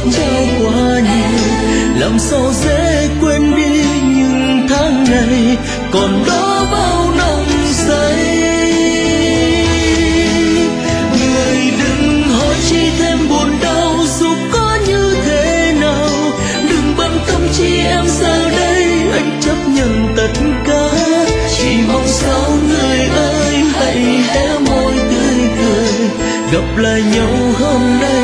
trao quá nhiều, làm sao dễ quên đi những tháng ngày còn đó bao nồng say. Người đừng hỏi chi thêm buồn đau dù có như thế nào, đừng bận tâm chi em giờ đây, anh chấp nhận tất cả. Chỉ mong sao người ơi hãy hé môi tươi cười, gặp lại nhau hôm nay